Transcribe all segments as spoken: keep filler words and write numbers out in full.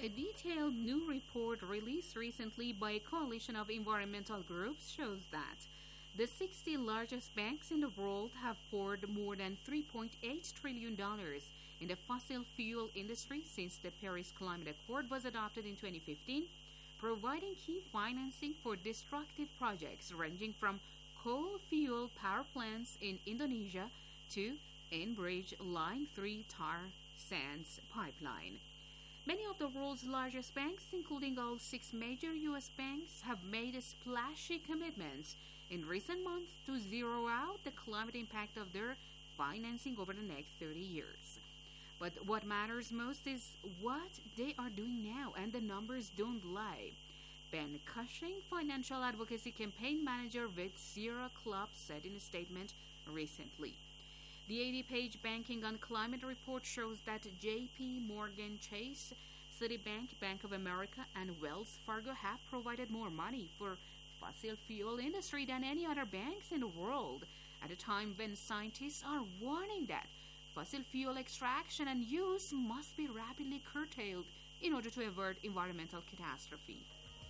A detailed new report released recently by a coalition of environmental groups shows that the sixty largest banks in the world have poured more than three point eight trillion dollars in the fossil fuel industry since the Paris Climate Accord was adopted in twenty fifteen, providing key financing for destructive projects ranging from coal-fueled power plants in Indonesia to Enbridge Line three tar sands pipeline. Many of the world's largest banks, including all six major U S banks, have made splashy commitments in recent months to zero out the climate impact of their financing over the next thirty years. But what matters most is what they are doing now, and the numbers don't lie. Ben Cushing, financial advocacy campaign manager with Sierra Club, said in a statement recently. The eighty-page Banking on Climate report shows that J P Morgan Chase, Citibank, Bank of America, and Wells Fargo have provided more money for fossil fuel industry than any other banks in the world, at a time when scientists are warning that fossil fuel extraction and use must be rapidly curtailed in order to avert environmental catastrophe.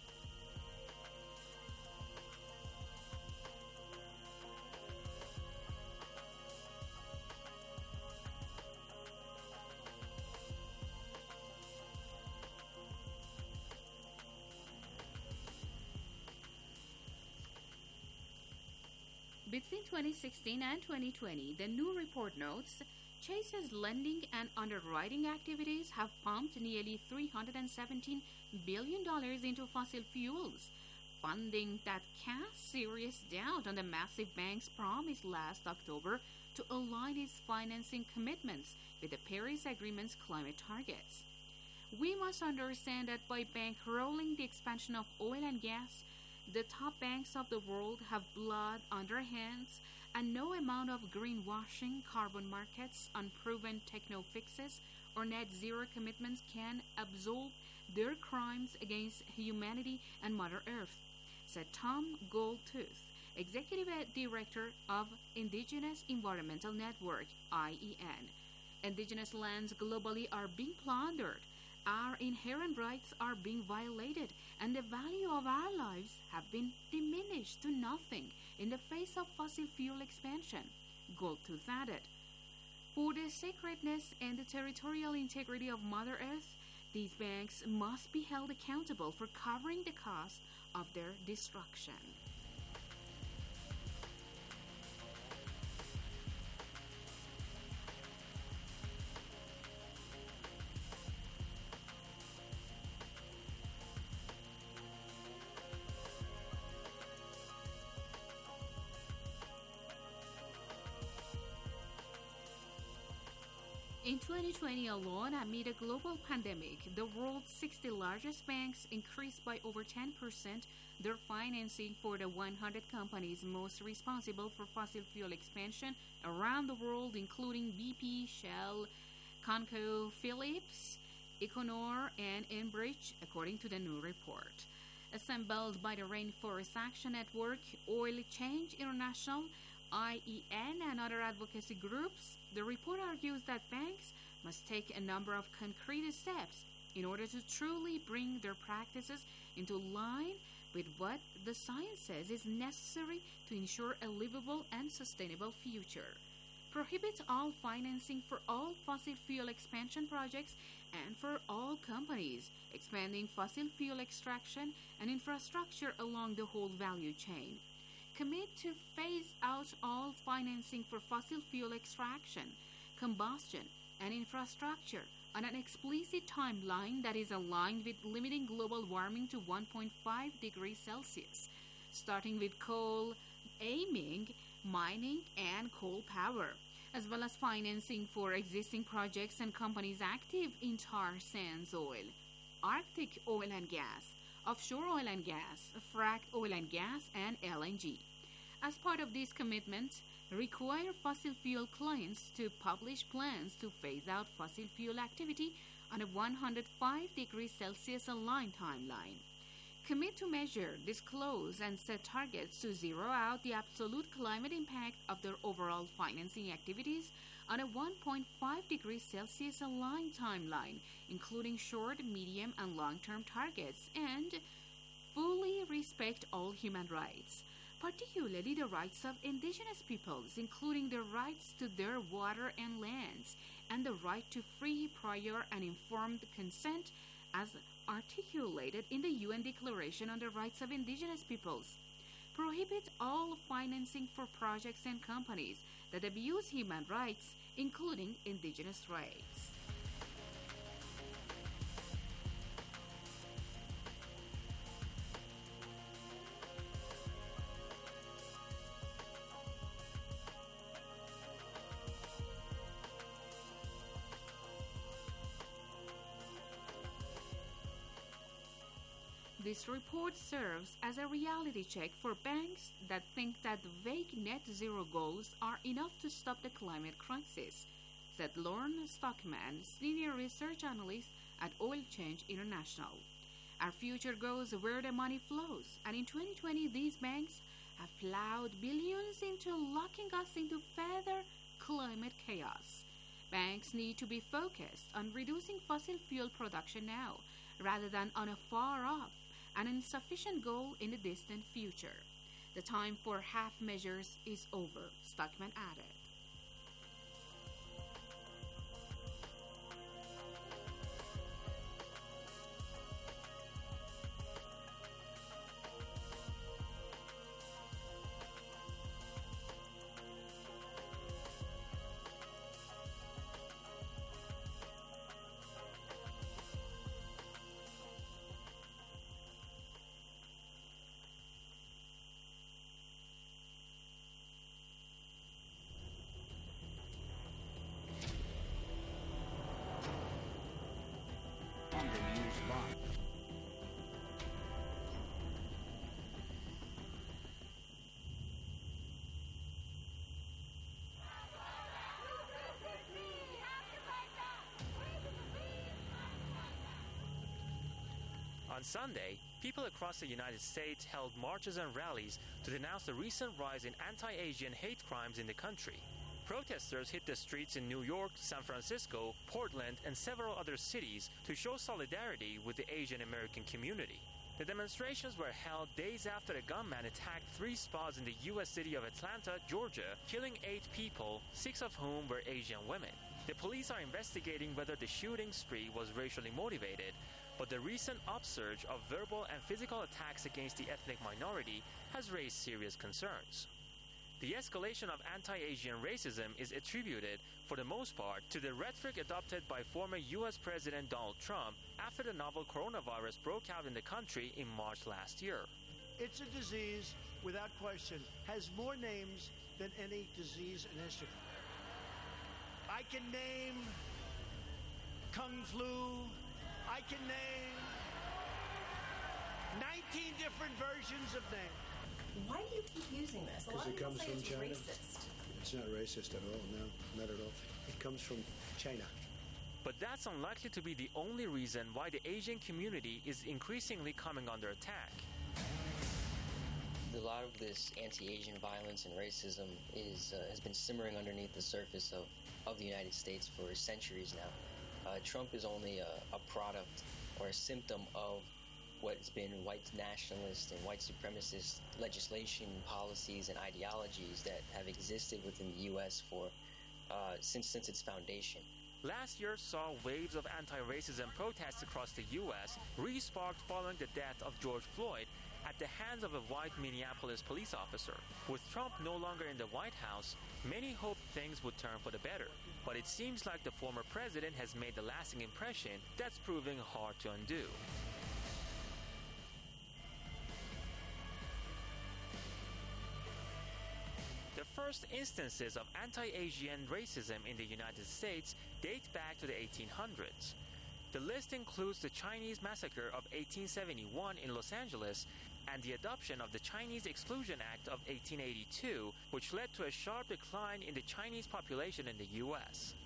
Between twenty sixteen and twenty twenty, the new report notes, Chase's lending and underwriting activities have pumped nearly three hundred seventeen billion dollars into fossil fuels, funding that casts serious doubt on the massive bank's promise last October to align its financing commitments with the Paris Agreement's climate targets. We must understand that by bankrolling the expansion of oil and gas, the top banks of the world have blood on their hands, and no amount of greenwashing, carbon markets, unproven techno fixes, or net zero commitments can absolve their crimes against humanity and Mother Earth, said Tom Goldtooth, Executive Director of Indigenous Environmental Network, I E N. Indigenous lands globally are being plundered. Our inherent rights are being violated, and the value of our lives have been diminished to nothing in the face of fossil fuel expansion, Goldtooth added. For the sacredness and the territorial integrity of Mother Earth, these banks must be held accountable for covering the cost of their destruction. In twenty twenty alone, amid a global pandemic, the world's sixty largest banks increased by over ten percent their financing for the one hundred companies most responsible for fossil fuel expansion around the world, including B P, Shell, ConocoPhillips, Equinor, and Enbridge, according to the new report. Assembled by the Rainforest Action Network, Oil Change International, I E N, and other advocacy groups, the report argues that banks must take a number of concrete steps in order to truly bring their practices into line with what the science says is necessary to ensure a livable and sustainable future. Prohibit all financing for all fossil fuel expansion projects and for all companies expanding fossil fuel extraction and infrastructure along the whole value chain. Commit to phase out all financing for fossil fuel extraction, combustion, and infrastructure on an explicit timeline that is aligned with limiting global warming to one point five degrees Celsius, starting with coal, aiming, mining, and coal power, as well as financing for existing projects and companies active in tar sands oil, Arctic oil and gas, offshore oil and gas, fracked oil and gas, and L N G. As part of this commitment, require fossil fuel clients to publish plans to phase out fossil fuel activity on a one hundred five degrees Celsius aligned timeline. commit to measure, disclose, and set targets to zero out the absolute climate impact of their overall financing activities on a one point five degrees Celsius aligned timeline, including short, medium, and long-term targets, and fully respect all human rights, particularly the rights of indigenous peoples, including the rights to their water and lands, and the right to free, prior, and informed consent as articulated in the U N Declaration on the Rights of Indigenous Peoples. Prohibit all financing for projects and companies that abuse human rights, including indigenous rights. This report serves as a reality check for banks that think that vague net zero goals are enough to stop the climate crisis, said Lorne Stockman, senior research analyst at Oil Change International. Our future goes where the money flows, and in twenty twenty these banks have plowed billions into locking us into further climate chaos. Banks need to be focused on reducing fossil fuel production now, rather than on a far-off and insufficient goal in the distant future. The time for half measures is over, Stockman added. On Sunday, people across the United States held marches and rallies to denounce the recent rise in anti-Asian hate crimes in the country. Protesters hit the streets in New York, San Francisco, Portland, and several other cities to show solidarity with the Asian American community. The demonstrations were held days after a gunman attacked three spas in the U S city of Atlanta, Georgia, killing eight people, six of whom were Asian women. The police are investigating whether the shooting spree was racially motivated, but the recent upsurge of verbal and physical attacks against the ethnic minority has raised serious concerns. The escalation of anti-Asian racism is attributed, for the most part, to the rhetoric adopted by former U S President Donald Trump after the novel coronavirus broke out in the country in March last year. It's a disease, without question, has more names than any disease in history. I can name Kung Flu. I can name nineteen different versions of names. Why do you keep using this? A lot Because of it people comes say from it's China. racist. It's not racist at all, no, not at all. It comes from China. But that's unlikely to be the only reason why the Asian community is increasingly coming under attack. A lot of this anti-Asian violence and racism is uh, has been simmering underneath the surface of, of the United States for centuries now. Uh, Trump is only a, a product or a symptom of what's been white nationalist and white supremacist legislation, policies, and ideologies that have existed within the U S for uh, since since its foundation. Last year saw waves of anti-racism protests across the U S re-sparked following the death of George Floyd at the hands of a white Minneapolis police officer. With Trump no longer in the White House, many hoped things would turn for the better. But it seems like the former president has made a lasting impression that's proving hard to undo. The first instances of anti-Asian racism in the United States date back to the eighteen hundreds. The list includes the Chinese Massacre of eighteen seventy-one in Los Angeles and the adoption of the Chinese Exclusion Act of eighteen eighty-two, which led to a sharp decline in the Chinese population in the U S.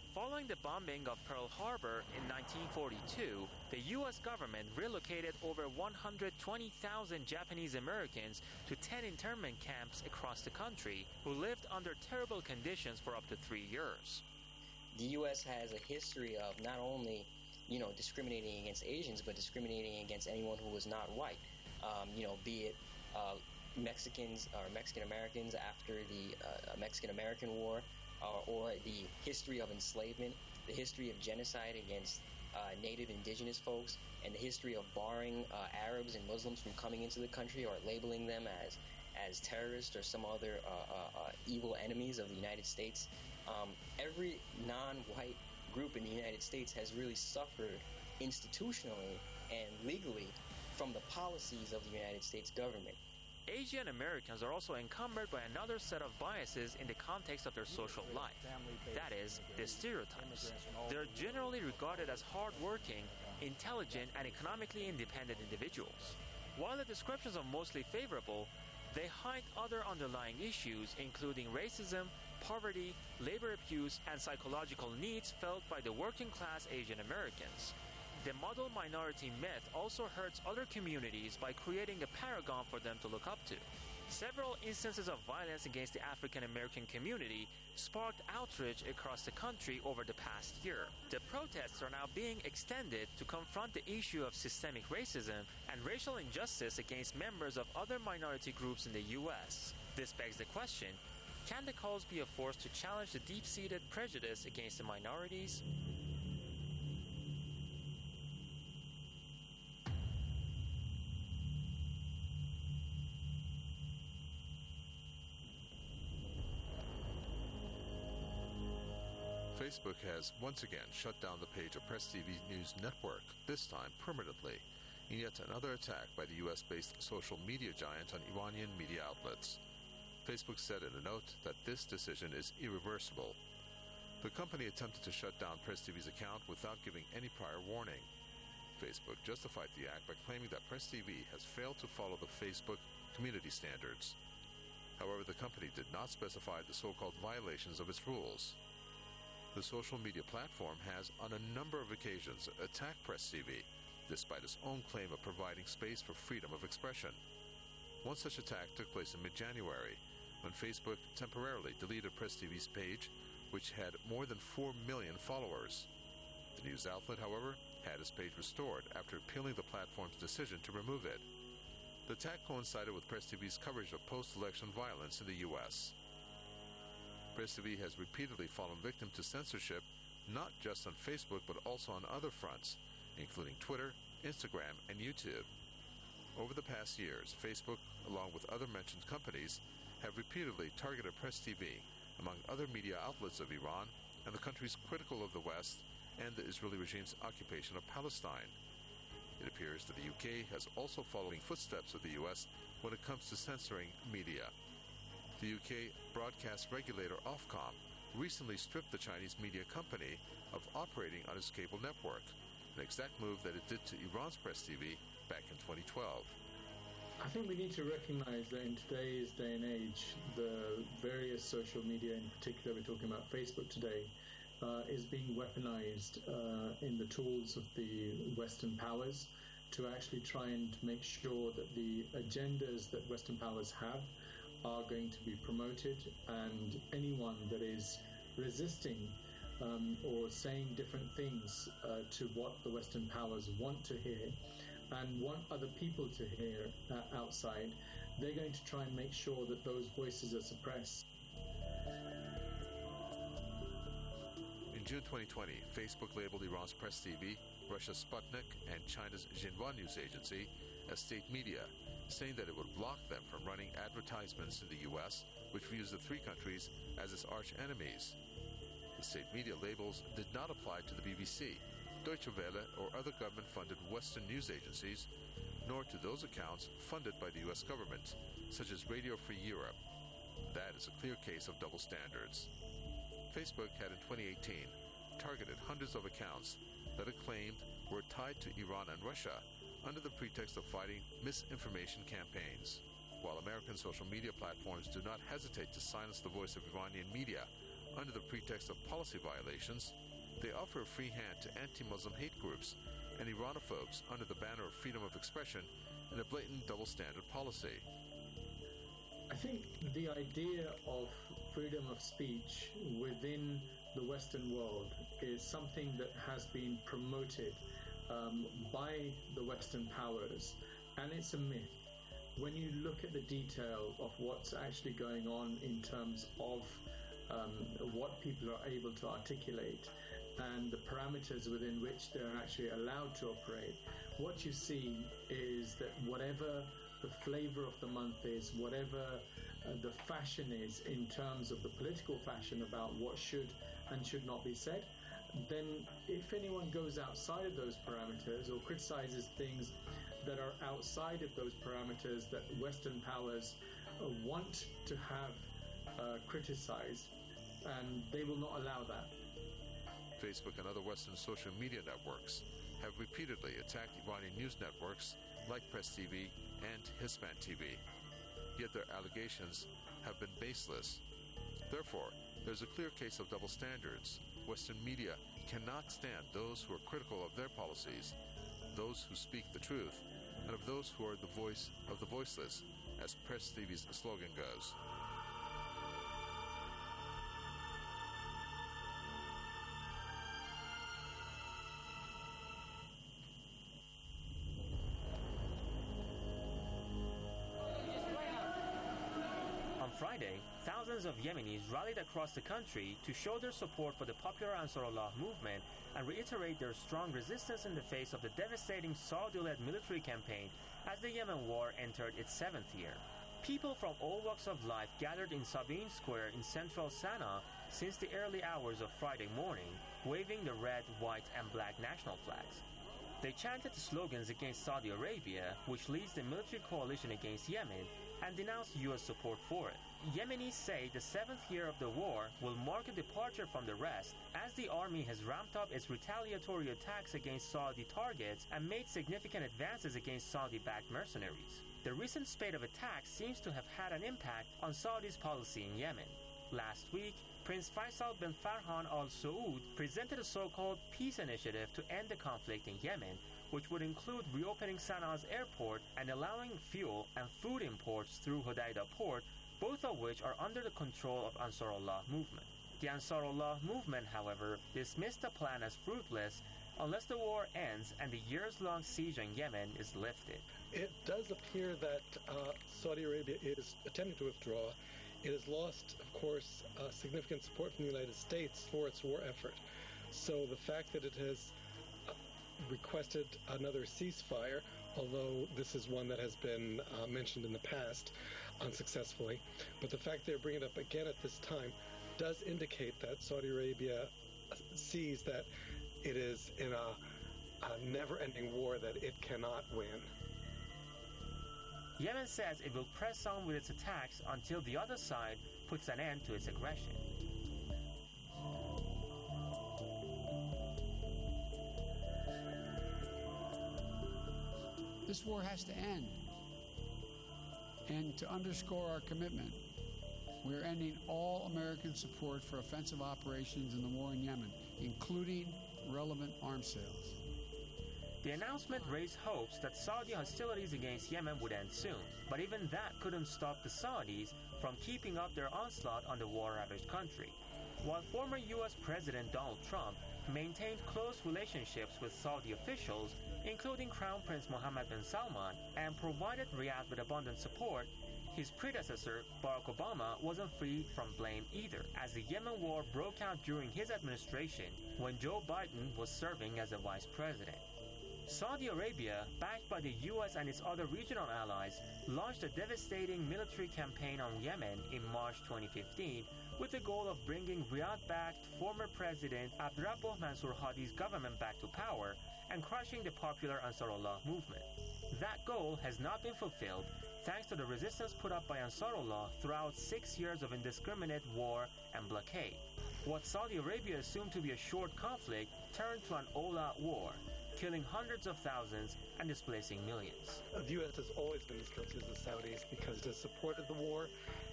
Following the bombing of Pearl Harbor in nineteen forty-two, the U S government relocated over one hundred twenty thousand Japanese Americans to ten internment camps across the country who lived under terrible conditions for up to three years. The U S has a history of not only, you know, discriminating against Asians, but discriminating against anyone who was not white. Um, you know, be it uh, Mexicans or Mexican Americans after the uh, Mexican-American War, uh, or the history of enslavement, the history of genocide against uh, native indigenous folks, and the history of barring uh, Arabs and Muslims from coming into the country or labeling them as as terrorists or some other uh, uh, uh, evil enemies of the United States. Um, every non-white group in the United States has really suffered institutionally and legally from the policies of the United States government. Asian Americans are also encumbered by another set of biases in the context of their social life. That is, the stereotypes. They're generally regarded as hardworking, intelligent, and economically independent individuals. While the descriptions are mostly favorable, they hide other underlying issues, including racism, poverty, labor abuse, and psychological needs felt by the working-class Asian Americans. The model minority myth also hurts other communities by creating a paragon for them to look up to. Several instances of violence against the African American community sparked outrage across the country over the past year. The protests are now being extended to confront the issue of systemic racism and racial injustice against members of other minority groups in the U S. This begs the question, can the cause be a force to challenge the deep-seated prejudice against the minorities? Facebook has once again shut down the page of Press T V News Network, this time permanently, in yet another attack by the U S-based social media giant on Iranian media outlets. Facebook said in a note that this decision is irreversible. The company attempted to shut down Press T V's account without giving any prior warning. Facebook justified the act by claiming that Press T V has failed to follow the Facebook community standards. However, the company did not specify the so-called violations of its rules. The social media platform has, on a number of occasions, attacked Press T V, despite its own claim of providing space for freedom of expression. One such attack took place in mid-January, when Facebook temporarily deleted Press T V's page, which had more than four million followers. The news outlet, however, had its page restored after appealing the platform's decision to remove it. The attack coincided with Press T V's coverage of post-election violence in the U S Press T V has repeatedly fallen victim to censorship, not just on Facebook but also on other fronts, including Twitter, Instagram, and YouTube. Over the past years, Facebook, along with other mentioned companies, have repeatedly targeted Press T V, among other media outlets of Iran and the countries critical of the West and the Israeli regime's occupation of Palestine. It appears that the U K has also followed in footsteps of the U S when it comes to censoring media. The U K broadcast regulator Ofcom recently stripped the Chinese media company of operating on its cable network, an exact move that it did to Iran's Press T V back in twenty twelve. I think we need to recognize that in today's day and age, the various social media, in particular we're talking about Facebook today, uh, is being weaponized uh, in the tools of the Western powers to actually try and make sure that the agendas that Western powers have are going to be promoted, and anyone that is resisting um, or saying different things uh, to what the Western powers want to hear and want other people to hear uh, outside, they're going to try and make sure that those voices are suppressed. In June twenty twenty, Facebook labeled Iran's Press T V, Russia's Sputnik, and China's Xinhua news agency as state media, saying that it would block them from running advertisements in the U S, which views the three countries as its arch enemies. The state media labels did not apply to the B B C, Deutsche Welle, or other government-funded Western news agencies, nor to those accounts funded by the U S government, such as Radio Free Europe. That is a clear case of double standards. Facebook had in twenty eighteen targeted hundreds of accounts that it claimed were tied to Iran and Russia under the pretext of fighting misinformation campaigns. While American social media platforms do not hesitate to silence the voice of Iranian media under the pretext of policy violations, they offer a free hand to anti-Muslim hate groups and Iranophobes under the banner of freedom of expression and a blatant double-standard policy. I think the idea of freedom of speech within the Western world is something that has been promoted um, by the Western powers, and it's a myth. When you look at the detail of what's actually going on in terms of um, what people are able to articulate and the parameters within which they're actually allowed to operate, what you see is that whatever the flavor of the month is, whatever uh, the fashion is in terms of the political fashion about what should and should not be said, then if anyone goes outside of those parameters or criticizes things that are outside of those parameters that Western powers uh, want to have uh, criticized, and they will not allow that. Facebook and other Western social media networks have repeatedly attacked Iranian news networks like Press T V and Hispan T V. Yet their allegations have been baseless. Therefore, there's a clear case of double standards. Western media cannot stand those who are critical of their policies, those who speak the truth, and of those who are the voice of the voiceless, as Press T V's slogan goes. Friday, thousands of Yemenis rallied across the country to show their support for the popular Ansarullah movement and reiterate their strong resistance in the face of the devastating Saudi-led military campaign as the Yemen war entered its seventh year. People from all walks of life gathered in Sabin Square in central Sana'a since the early hours of Friday morning, waving the red, white, and black national flags. They chanted slogans against Saudi Arabia, which leads the military coalition against Yemen, and denounced U S support for it. Yemenis say the seventh year of the war will mark a departure from the rest, as the army has ramped up its retaliatory attacks against Saudi targets and made significant advances against Saudi-backed mercenaries. The recent spate of attacks seems to have had an impact on Saudi's policy in Yemen. Last week, Prince Faisal bin Farhan Al Saud presented a so-called peace initiative to end the conflict in Yemen, which would include reopening Sana'a's airport and allowing fuel and food imports through Hodeidah port, both of which are under the control of Ansarullah movement. The Ansarullah movement, however, dismissed the plan as fruitless unless the war ends and the years-long siege on Yemen is lifted. It does appear that uh, Saudi Arabia is attempting to withdraw. It has lost, of course, uh, significant support from the United States for its war effort. So the fact that it has uh, requested another ceasefire, although this is one that has been uh, mentioned in the past unsuccessfully, but the fact they're bringing it up again at this time does indicate that Saudi Arabia sees that it is in a, a never-ending war that it cannot win. Yemen says it will press on with its attacks until the other side puts an end to its aggression. This war has to end. And to underscore our commitment, we are ending all American support for offensive operations in the war in Yemen, including relevant arms sales. The announcement raised hopes that Saudi hostilities against Yemen would end soon, but even that couldn't stop the Saudis from keeping up their onslaught on the war-ravaged country. While former U S President Donald Trump maintained close relationships with Saudi officials, including Crown Prince Mohammed bin Salman, and provided Riyadh with abundant support, his predecessor, Barack Obama, wasn't free from blame either, as the Yemen war broke out during his administration when Joe Biden was serving as a vice president. Saudi Arabia, backed by the U S and its other regional allies, launched a devastating military campaign on Yemen in March twenty fifteen with the goal of bringing Riyadh-backed former President Abdurrabbuh Mansur Hadi's government back to power and crushing the popular Ansarullah movement. That goal has not been fulfilled thanks to the resistance put up by Ansarullah throughout six years of indiscriminate war and blockade. What Saudi Arabia assumed to be a short conflict turned to an all-out war, killing hundreds of thousands and displacing millions. The U S has always been as guilty as the Saudis because it has supported the war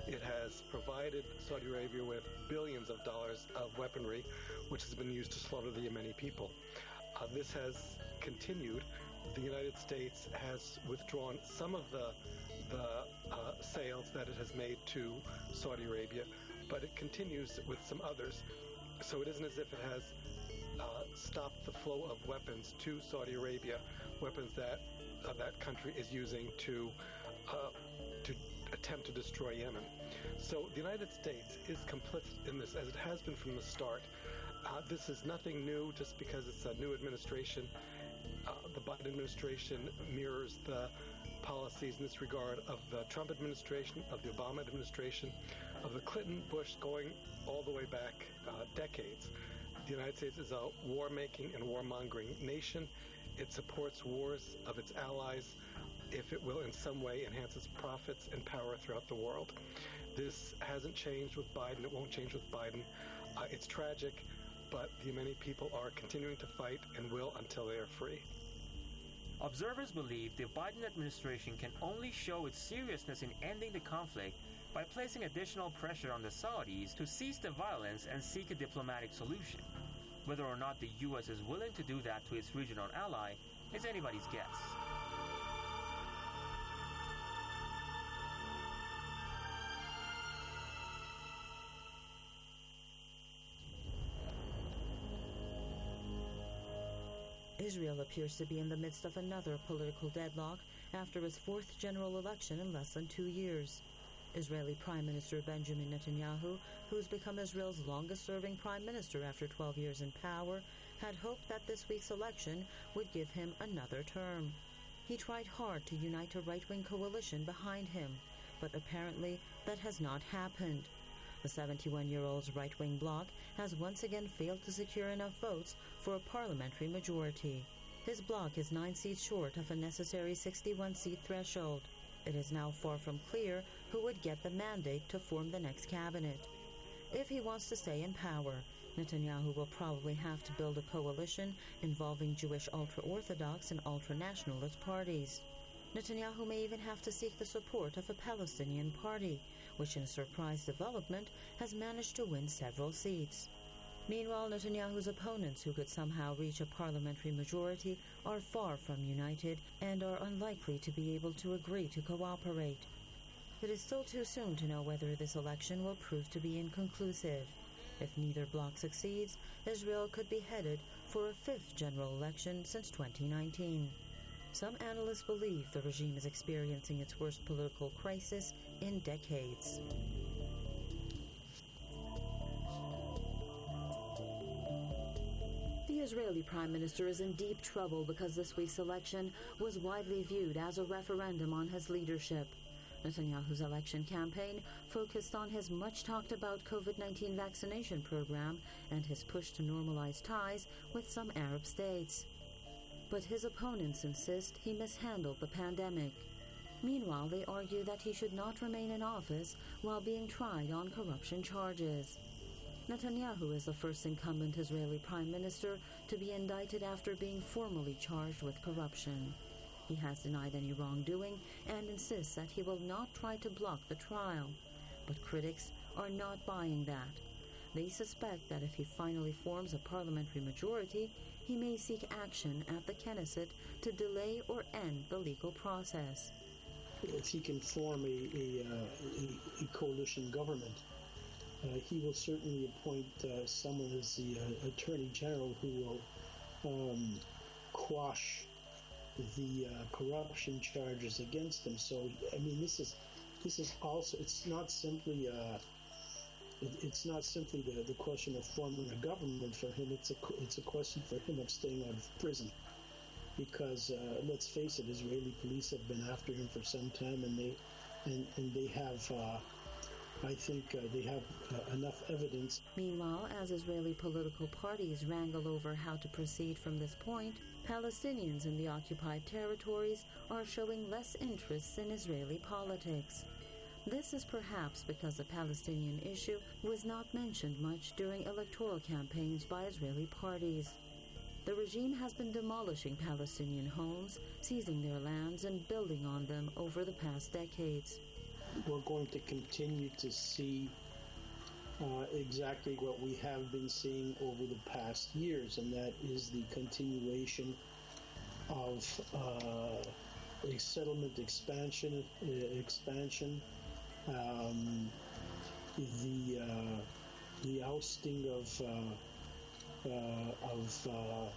It has provided Saudi Arabia with billions of dollars of weaponry, which has been used to slaughter the Yemeni people. Uh, this has continued. The United States has withdrawn some of the, the uh, sales that it has made to Saudi Arabia, but it continues with some others. So it isn't as if it has uh, stopped the flow of weapons to Saudi Arabia, weapons that uh, that country is using to uh, to attempt to destroy Yemen. So the United States is complicit in this, as it has been from the start. Uh, this is nothing new just because it's a new administration. Uh, the Biden administration mirrors the policies in this regard of the Trump administration, of the Obama administration, of the Clinton, Bush, going all the way back uh, decades. The United States is a war-making and war-mongering nation. It supports wars of its allies if it will in some way enhance its profits and power throughout the world. This hasn't changed with Biden. It won't change with Biden. Uh, it's tragic, but the Yemeni people are continuing to fight and will until they are free. Observers believe the Biden administration can only show its seriousness in ending the conflict by placing additional pressure on the Saudis to cease the violence and seek a diplomatic solution. Whether or not the U S is willing to do that to its regional ally is anybody's guess. Israel appears to be in the midst of another political deadlock after its fourth general election in less than two years. Israeli Prime Minister Benjamin Netanyahu, who's become Israel's longest-serving prime minister after twelve years in power, had hoped that this week's election would give him another term. He tried hard to unite a right-wing coalition behind him, but apparently that has not happened. The seventy-one-year-old's right-wing bloc has once again failed to secure enough votes for a parliamentary majority. His bloc is nine seats short of a necessary sixty-one seat threshold. It is now far from clear who would get the mandate to form the next cabinet. If he wants to stay in power, Netanyahu will probably have to build a coalition involving Jewish ultra-Orthodox and ultra-nationalist parties. Netanyahu may even have to seek the support of a Palestinian party, which in a surprise development has managed to win several seats. Meanwhile, Netanyahu's opponents, who could somehow reach a parliamentary majority, are far from united and are unlikely to be able to agree to cooperate. It is still too soon to know whether this election will prove to be inconclusive. If neither bloc succeeds, Israel could be headed for a fifth general election since twenty nineteen. Some analysts believe the regime is experiencing its worst political crisis in decades. The Israeli Prime Minister is in deep trouble because this week's election was widely viewed as a referendum on his leadership. Netanyahu's election campaign focused on his much-talked-about COVID nineteen vaccination program and his push to normalize ties with some Arab states. But his opponents insist he mishandled the pandemic. Meanwhile, they argue that he should not remain in office while being tried on corruption charges. Netanyahu is the first incumbent Israeli prime minister to be indicted after being formally charged with corruption. He has denied any wrongdoing and insists that he will not try to block the trial. But critics are not buying that. They suspect that if he finally forms a parliamentary majority, he may seek action at the Knesset to delay or end the legal process. If he can form a, a, uh, a, a coalition government, uh, he will certainly appoint uh, someone as the uh, Attorney General who will um, quash the uh, corruption charges against him. So, I mean, this is this is also, it's not simply uh, it, it's not simply the, the question of forming a government for him. It's a it's a question for him of staying out of prison, because uh, let's face it, Israeli police have been after him for some time, and they and and they have. Uh, I think uh, they have uh, enough evidence. Meanwhile, as Israeli political parties wrangle over how to proceed from this point, Palestinians in the occupied territories are showing less interest in Israeli politics. This is perhaps because the Palestinian issue was not mentioned much during electoral campaigns by Israeli parties. The regime has been demolishing Palestinian homes, seizing their lands, and building on them over the past decades. we're going to continue to see uh, exactly what we have been seeing over the past years, and that is the continuation of uh, a settlement expansion, uh, expansion, um, the uh, the ousting of uh, uh, of uh,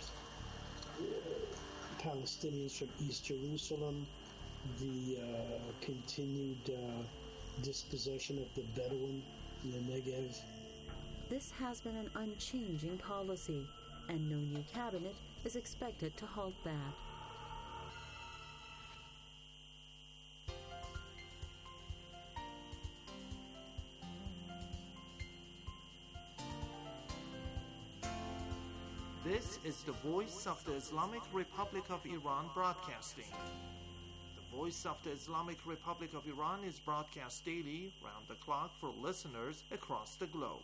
Palestinians from East Jerusalem, the uh, continued uh, dispossession of the Bedouin in the Negev. This has been an unchanging policy, and no new cabinet is expected to halt that. This is the Voice of the Islamic Republic of Iran broadcasting. The Voice of the Islamic Republic of Iran is broadcast daily, round the clock, for listeners across the globe.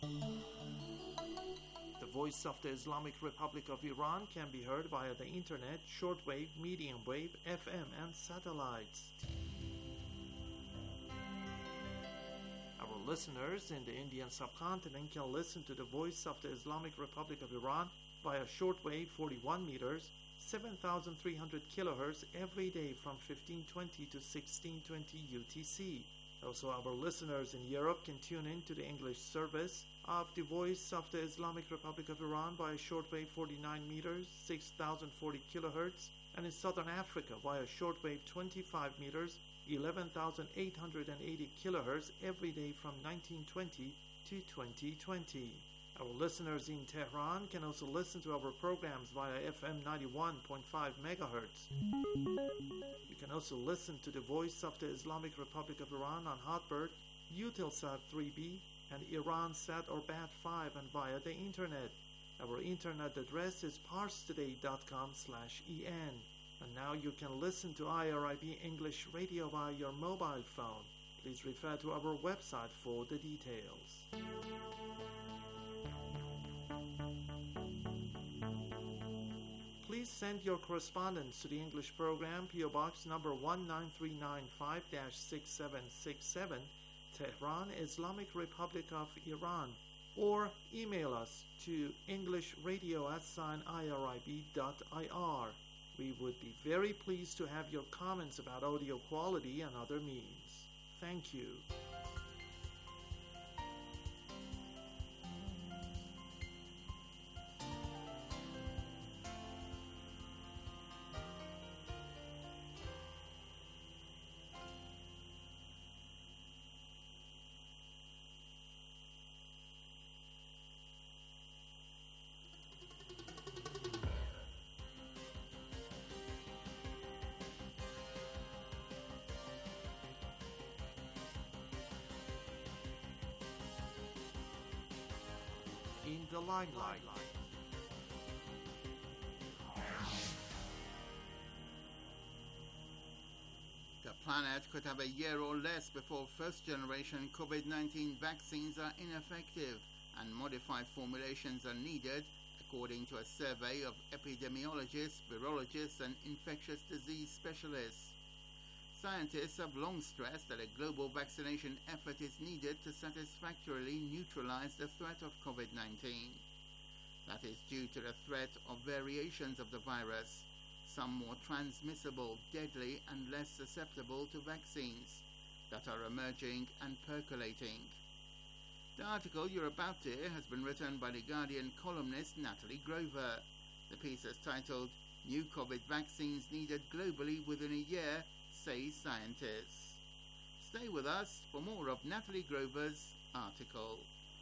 The Voice of the Islamic Republic of Iran can be heard via the internet, shortwave, medium wave, F M, and satellites. Our listeners in the Indian subcontinent can listen to the Voice of the Islamic Republic of Iran via shortwave forty-one meters, seven thousand three hundred kilohertz every day from fifteen twenty to sixteen twenty U T C. Also, our listeners in Europe can tune in to the English service of the Voice of the Islamic Republic of Iran via shortwave forty-nine meters, six thousand forty kilohertz, and in Southern Africa via shortwave twenty-five meters, eleven thousand eight hundred eighty kilohertz every day from nineteen twenty to twenty twenty. Our listeners in Tehran can also listen to our programs via F M ninety-one point five megahertz. You can also listen to the Voice of the Islamic Republic of Iran on Hotbird, Eutelsat three B, and IranSat or B A T five, and via the internet. Our internet address is parstoday dot com slash en. And now you can listen to I R I B English Radio via your mobile phone. Please refer to our website for the details. Please send your correspondence to the English program, P O Box number one nine three nine five dash six seven six seven, Tehran, Islamic Republic of Iran, or email us to englishradio at I R I B dot I R. We would be very pleased to have your comments about audio quality and other means. Thank you. In the limelight. The planet could have a year or less before first-generation COVID nineteen vaccines are ineffective and modified formulations are needed, according to a survey of epidemiologists, virologists, and infectious disease specialists. Scientists have long stressed that a global vaccination effort is needed to satisfactorily neutralize the threat of COVID nineteen. That is due to the threat of variations of the virus, some more transmissible, deadly, and less susceptible to vaccines, that are emerging and percolating. The article you're about to hear has been written by The Guardian columnist Natalie Grover. The piece is titled, "New COVID Vaccines Needed Globally Within a Year, Say Scientists." Stay with us for more of Natalie Grover's article.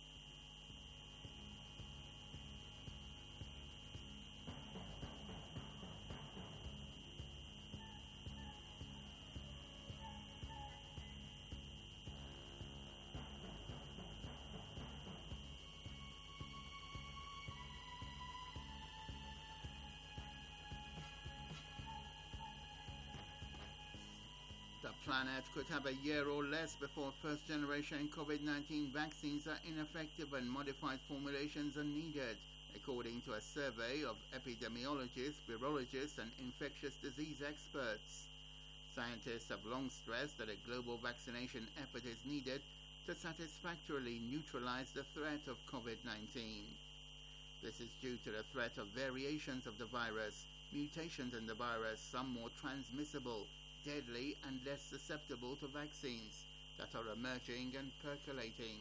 The planet could have a year or less before first-generation COVID nineteen vaccines are ineffective and modified formulations are needed, according to a survey of epidemiologists, virologists, and infectious disease experts. Scientists have long stressed that a global vaccination effort is needed to satisfactorily neutralize the threat of COVID nineteen. This is due to the threat of variations of the virus, mutations in the virus, some more transmissible, deadly and less susceptible to vaccines, that are emerging and percolating.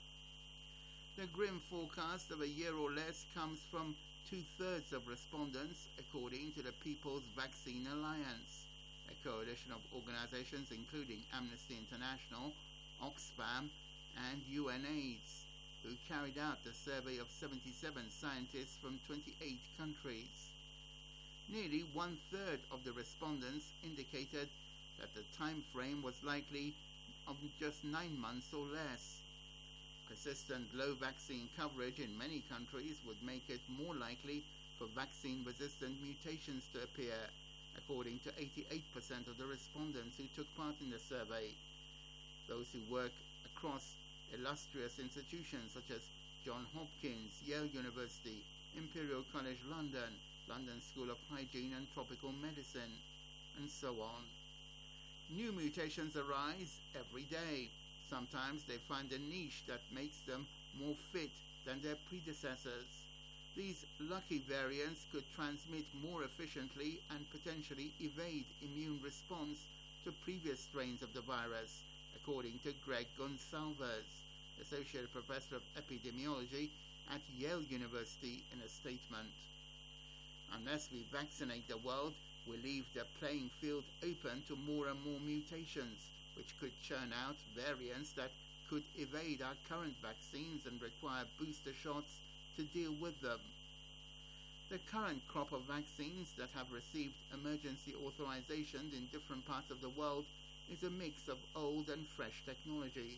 The grim forecast of a year or less comes from two-thirds of respondents, according to the People's Vaccine Alliance, a coalition of organizations including Amnesty International, Oxfam, and UNAIDS, who carried out the survey of seventy-seven scientists from twenty-eight countries. Nearly one-third of the respondents indicated that the time frame was likely of just nine months or less. Persistent low vaccine coverage in many countries would make it more likely for vaccine-resistant mutations to appear, according to eighty-eight percent of the respondents who took part in the survey. Those who work across illustrious institutions such as Johns Hopkins, Yale University, Imperial College London, London School of Hygiene and Tropical Medicine, and so on. New mutations arise every day. Sometimes they find a niche that makes them more fit than their predecessors. These lucky variants could transmit more efficiently and potentially evade immune response to previous strains of the virus, according to Greg Gonsalves, Associate Professor of Epidemiology at Yale University, in a statement. Unless we vaccinate the world, we leave the playing field open to more and more mutations, which could churn out variants that could evade our current vaccines and require booster shots to deal with them. The current crop of vaccines that have received emergency authorizations in different parts of the world is a mix of old and fresh technologies.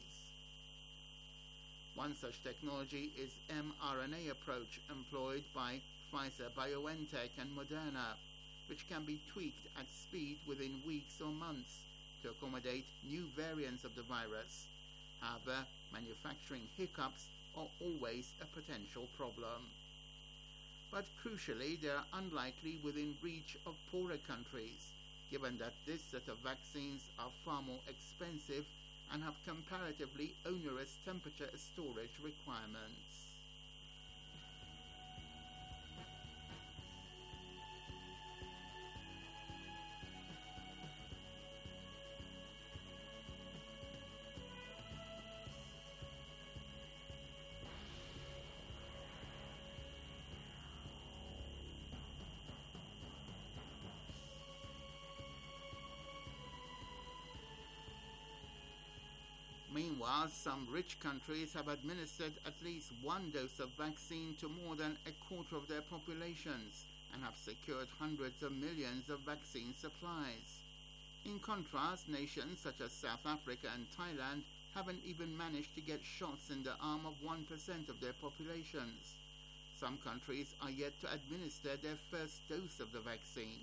One such technology is mRNA approach employed by Pfizer-BioNTech and Moderna, which can be tweaked at speed within weeks or months to accommodate new variants of the virus. However, manufacturing hiccups are always a potential problem. But crucially, they are unlikely within reach of poorer countries, given that this set of vaccines are far more expensive and have comparatively onerous temperature storage requirements. Meanwhile, some rich countries have administered at least one dose of vaccine to more than a quarter of their populations and have secured hundreds of millions of vaccine supplies. In contrast, nations such as South Africa and Thailand haven't even managed to get shots in the arm of one percent of their populations. Some countries are yet to administer their first dose of the vaccine.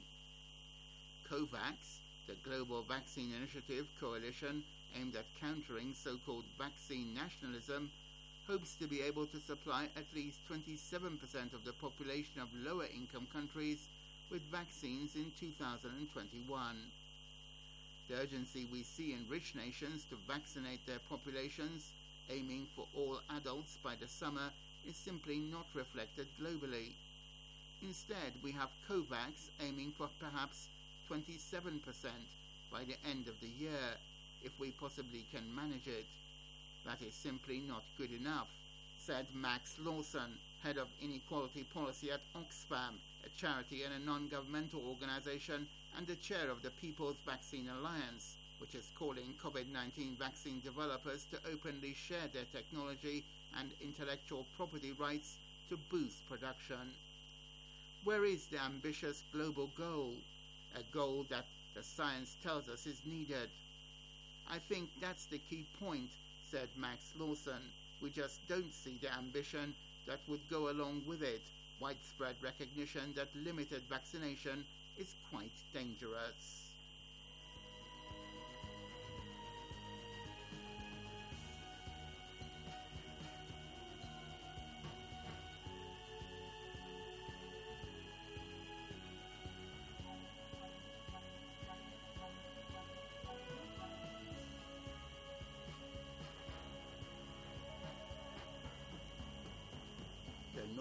COVAX, the Global Vaccine Initiative coalition aimed at countering so-called vaccine nationalism, hopes to be able to supply at least twenty-seven percent of the population of lower-income countries with vaccines in two thousand twenty-one. The urgency we see in rich nations to vaccinate their populations, aiming for all adults by the summer, is simply not reflected globally. Instead, we have COVAX aiming for perhaps twenty-seven percent by the end of the year, if we possibly can manage it. That is simply not good enough, said Max Lawson, head of inequality policy at Oxfam, a charity and a non-governmental organization, and the chair of the People's Vaccine Alliance, which is calling COVID nineteen vaccine developers to openly share their technology and intellectual property rights to boost production. Where is the ambitious global goal? A goal that the science tells us is needed. I think that's the key point, said Max Lawson. We just don't see the ambition that would go along with it. Widespread recognition that limited vaccination is quite dangerous.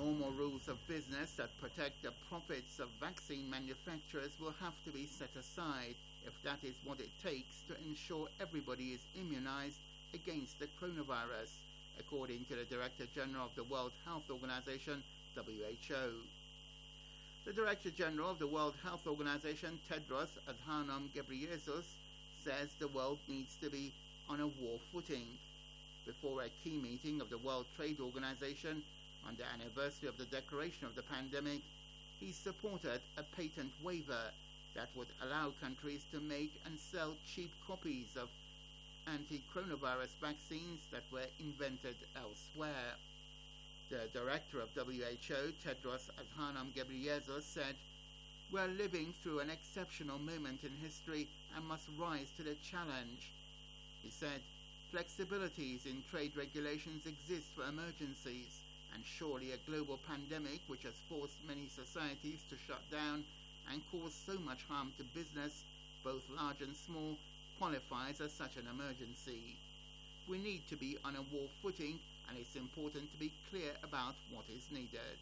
normal rules of business that protect the profits of vaccine manufacturers will have to be set aside if that is what it takes to ensure everybody is immunized against the coronavirus, according to the Director General of the World Health Organization, W H O. The Director General of the World Health Organization, Tedros Adhanom Ghebreyesus, says the world needs to be on a war footing. Before a key meeting of the World Trade Organization on the anniversary of the declaration of the pandemic, he supported a patent waiver that would allow countries to make and sell cheap copies of anti-coronavirus vaccines that were invented elsewhere. The director of W H O, Tedros Adhanom Ghebreyesus, said, "We're living through an exceptional moment in history and must rise to the challenge." He said, "Flexibilities in trade regulations exist for emergencies, and surely a global pandemic which has forced many societies to shut down and caused so much harm to business, both large and small, qualifies as such an emergency. We need to be on a war footing, and it's important to be clear about what is needed."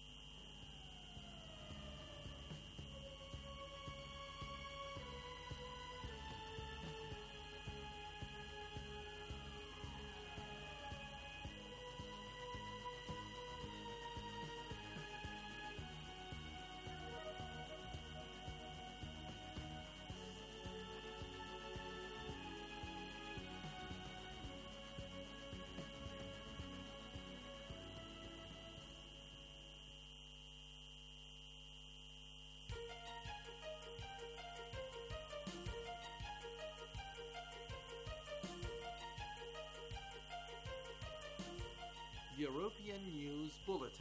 European News Bulletin.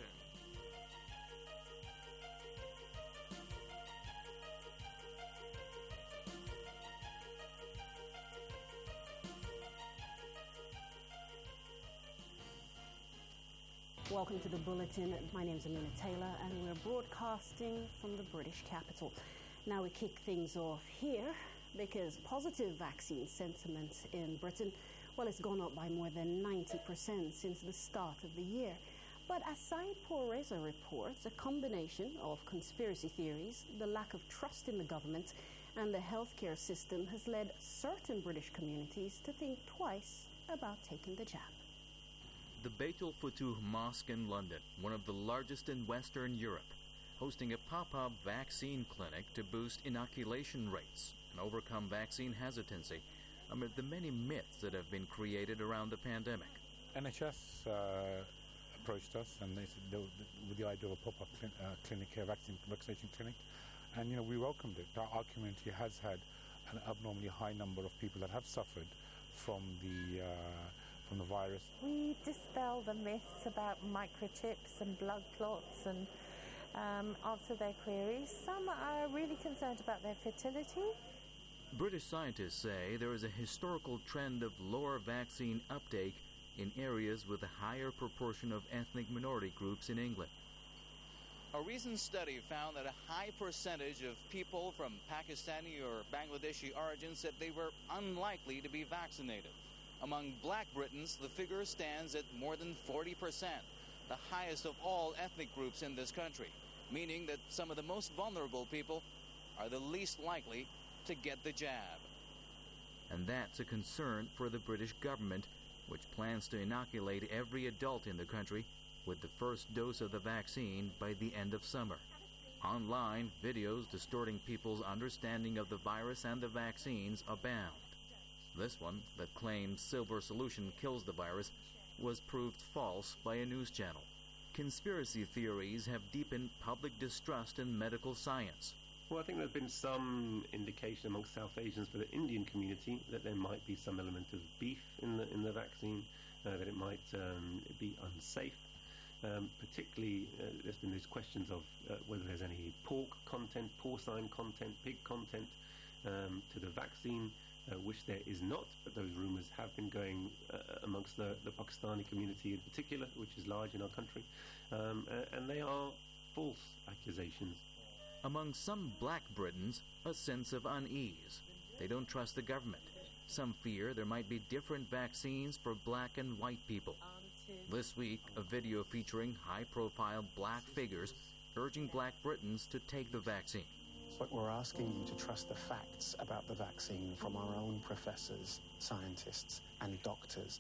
Welcome to the Bulletin. My name is Amina Taylor and we're broadcasting from the British capital. Now we kick things off here because positive vaccine sentiment in Britain, well, it's gone up by more than ninety percent since the start of the year. But as Said Pourreza reports, a combination of conspiracy theories, the lack of trust in the government and the healthcare system has led certain British communities to think twice about taking the jab. The Beit El Futuh Mosque in London, one of the largest in Western Europe, hosting a pop-up vaccine clinic to boost inoculation rates and overcome vaccine hesitancy amid the many myths that have been created around the pandemic. N H S uh, approached us and they said they, with the idea of a pop-up cl- uh, clinic here, vaccine vaccination clinic, and you know we welcomed it. Our, our community has had an abnormally high number of people that have suffered from the uh, from the virus. We dispel the myths about microchips and blood clots and um, answer their queries. Some are really concerned about their fertility. British scientists say there is a historical trend of lower vaccine uptake in areas with a higher proportion of ethnic minority groups in England. A recent study found that a high percentage of people from Pakistani or Bangladeshi origin said they were unlikely to be vaccinated. Among black Britons, the figure stands at more than forty percent, the highest of all ethnic groups in this country, meaning that some of the most vulnerable people are the least likely to get the jab. And that's a concern for the British government, which plans to inoculate every adult in the country with the first dose of the vaccine by the end of summer. Online, videos distorting people's understanding of the virus and the vaccines abound. This one, that claims silver solution kills the virus, was proved false by a news channel. Conspiracy theories have deepened public distrust in medical science. Well, I think there's been some indication amongst South Asians for the Indian community that there might be some element of beef in the in the vaccine, uh, that it might um, be unsafe. Um, particularly, uh, there's been these questions of uh, whether there's any pork content, porcine content, pig content um, to the vaccine, uh, which there is not, but those rumours have been going uh, amongst the, the Pakistani community in particular, which is large in our country, um, uh, and they are false accusations. Among some black Britons, a sense of unease. They don't trust the government. Some fear there might be different vaccines for black and white people. This week, a video featuring high-profile black figures urging black Britons to take the vaccine. But we're asking you to trust the facts about the vaccine from our own professors, scientists, and doctors.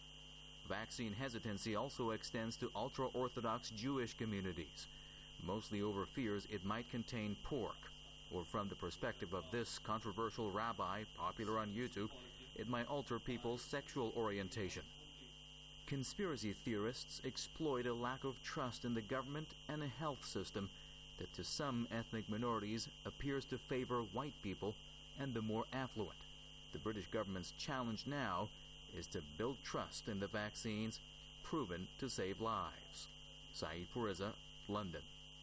Vaccine hesitancy also extends to ultra-Orthodox Jewish communities, mostly over fears it might contain pork, or from the perspective of this controversial rabbi, popular on YouTube, it might alter people's sexual orientation. Conspiracy theorists exploit a lack of trust in the government and a health system that to some ethnic minorities appears to favor white people and the more affluent. The British government's challenge now is to build trust in the vaccines proven to save lives. Saeed Fariza, London.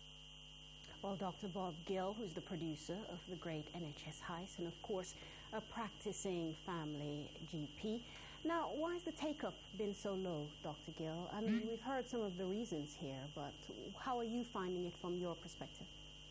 Well, Doctor Bob Gill, who's the producer of the great N H S Heist and, of course, a practicing family G P. Now, why has the take-up been so low, Doctor Gill? I mean, we've heard some of the reasons here, but how are you finding it from your perspective?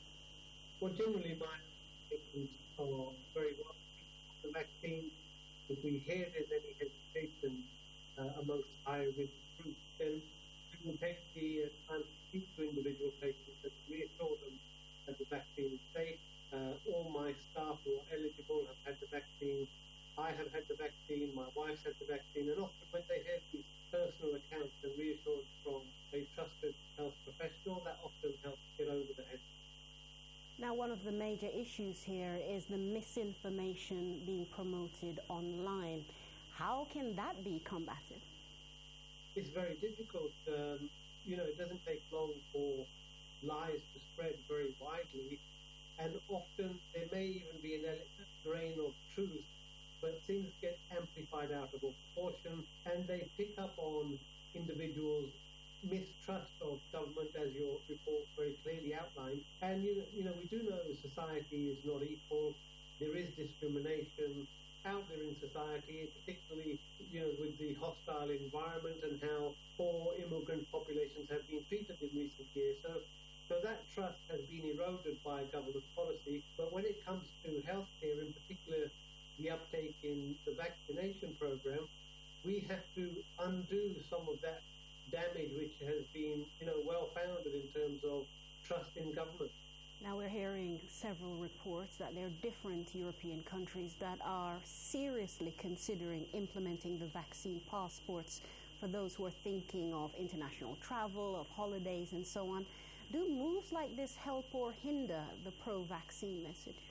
Well, generally, my opinions are very well. The vaccine, if we hear there's any hesitation uh, amongst high-risk groups, then we will take the uh, time to speak to individual patients and reassure them that the vaccine is safe. Uh, all my staff who are eligible have had the vaccine. I have had the vaccine, my wife's had the vaccine, and often when they hear these personal accounts and reassurance from a trusted health professional, that often helps get over the head. Now, one of the major issues here is the misinformation being promoted online. How can that be combated? It's very difficult. Um, you know, it doesn't take long for lies to spread very widely, and often there may even be an grain of truth, but things get amplified out of proportion, and they pick up on individuals' mistrust of government, as your report very clearly outlined. And you, you know, we do know society is not equal. There is discrimination out there in society, particularly, you know, with the hostile environment and how poor immigrant populations have been treated in recent years. So, so that trust has been eroded by government policy. But when it comes to healthcare, in particular, the uptake in the vaccination program, we have to undo some of that damage which has been, you know, well-founded in terms of trust in government. Now we're hearing several reports that there are different European countries that are seriously considering implementing the vaccine passports for those who are thinking of international travel, of holidays and so on. Do moves like this help or hinder the pro-vaccine message?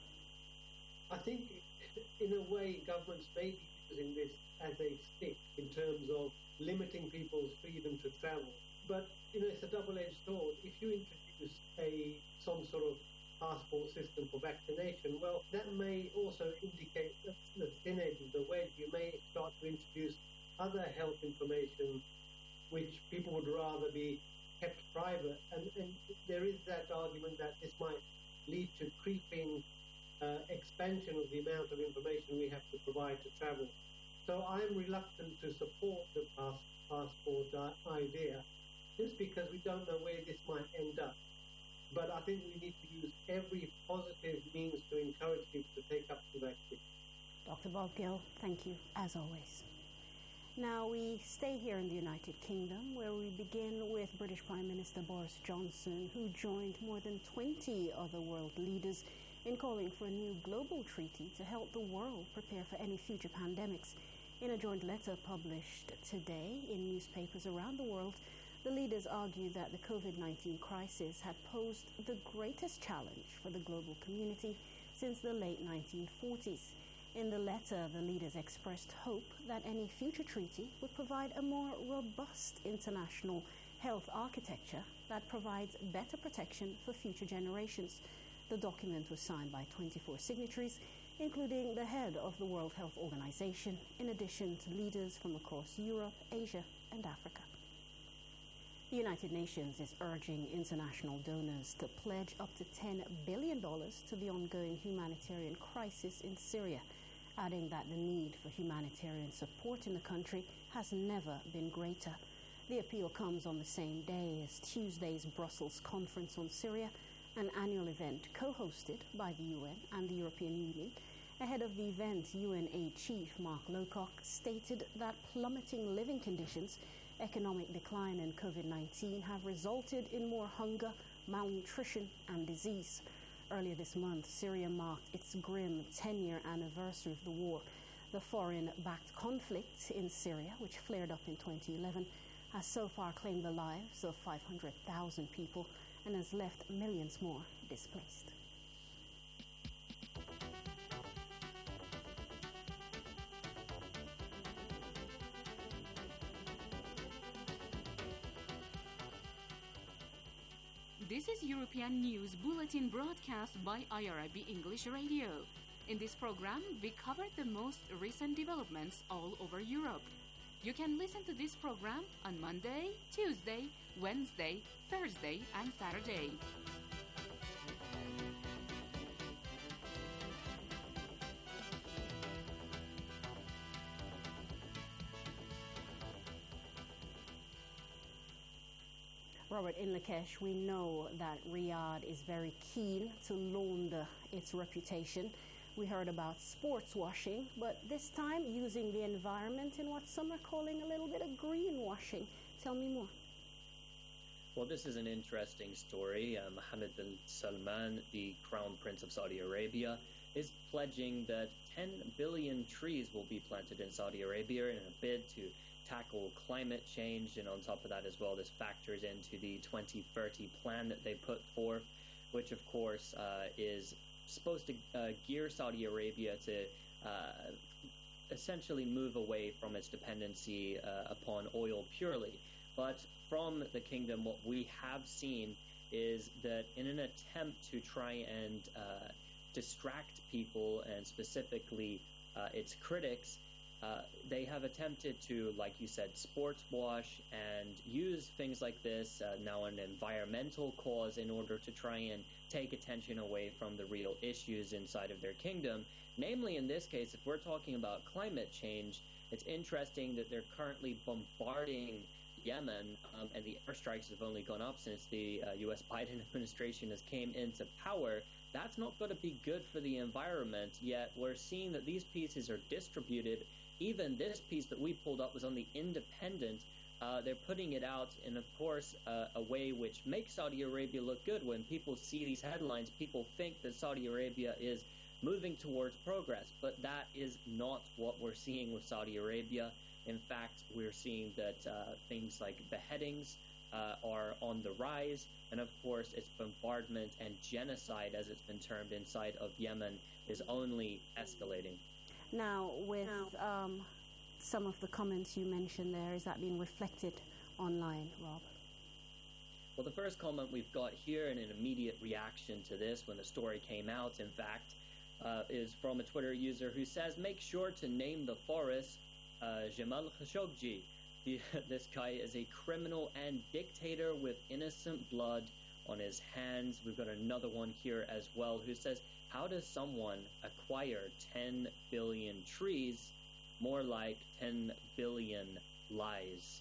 I think in a way governments may be using this as a stick in terms of limiting people's freedom to travel. But, you know, it's a double-edged sword. If you introduce a some sort of passport system for vaccination, well, that may also indicate the, the thin edge of the wedge. You may start to introduce other health information which people would rather be kept private. And, and there is that argument that this might lead to creeping uh, expansion of the amount of information we have to provide to travel. So I'm reluctant to support the pass, passport uh, idea, just because we don't know where this might end up. But I think we need to use every positive means to encourage people to take up the vaccine. Doctor Bob Gill, thank you, as always. Now we stay here in the United Kingdom, where we begin with British Prime Minister Boris Johnson, who joined more than twenty other world leaders in calling for a new global treaty to help the world prepare for any future pandemics. In a joint letter published today in newspapers around the world, the leaders argue that the COVID nineteen crisis had posed the greatest challenge for the global community since the late nineteen forties. In the letter, the leaders expressed hope that any future treaty would provide a more robust international health architecture that provides better protection for future generations. The document was signed by twenty-four signatories, including the head of the World Health Organization, in addition to leaders from across Europe, Asia, and Africa. The United Nations is urging international donors to pledge up to ten billion dollars to the ongoing humanitarian crisis in Syria, adding that the need for humanitarian support in the country has never been greater. The appeal comes on the same day as Tuesday's Brussels Conference on Syria, an annual event co-hosted by the U N and the European Union. Ahead of the event, U N aid chief Mark Lowcock stated that plummeting living conditions economic decline and COVID nineteen have resulted in more hunger, malnutrition, and disease. Earlier this month, Syria marked its grim ten-year anniversary of the war. The foreign-backed conflict in Syria, which flared up in twenty eleven, has so far claimed the lives of five hundred thousand people and has left millions more displaced. This is European News Bulletin broadcast by I R I B English Radio. In this program, we cover the most recent developments all over Europe. You can listen to this program on Monday, Tuesday, Wednesday, Thursday, and Saturday. Robert, in Lakesh, we know that Riyadh is very keen to launder its reputation. We heard about sports washing, but this time using the environment in what some are calling a little bit of greenwashing. Tell me more. Well, this is an interesting story. Uh, Mohammed bin Salman, the Crown Prince of Saudi Arabia, is pledging that ten billion trees will be planted in Saudi Arabia in a bid to tackle climate change, and on top of that as well, this factors into the twenty thirty plan that they put forth, which of course uh, is supposed to uh, gear Saudi Arabia to uh, essentially move away from its dependency uh, upon oil purely. But from the kingdom, what we have seen is that in an attempt to try and uh, distract people, and specifically uh, its critics, Uh, they have attempted to, like you said, sports wash and use things like this, uh, now an environmental cause, in order to try and take attention away from the real issues inside of their kingdom. Namely, in this case, if we're talking about climate change, it's interesting that they're currently bombarding Yemen, um, and the airstrikes have only gone up since the uh, U S Biden administration has came into power. That's not going to be good for the environment, yet we're seeing that these pieces are distributed. Even this piece that we pulled up was on the Independent. Uh, they're putting it out in, of course, uh, a way which makes Saudi Arabia look good. When people see these headlines, people think that Saudi Arabia is moving towards progress. But that is not what we're seeing with Saudi Arabia. In fact, we're seeing that uh, things like beheadings uh, are on the rise. And, of course, its bombardment and genocide, as it's been termed inside of Yemen, is only escalating. Now, with um, some of the comments you mentioned there, is that being reflected online, Rob? Well, the first comment we've got here, and an immediate reaction to this when the story came out, in fact, uh, is from a Twitter user who says, make sure to name the forest uh, Jamal Khashoggi. The, this guy is a criminal and dictator with innocent blood on his hands. We've got another one here as well who says, how does someone acquire ten billion trees? More like ten billion lies.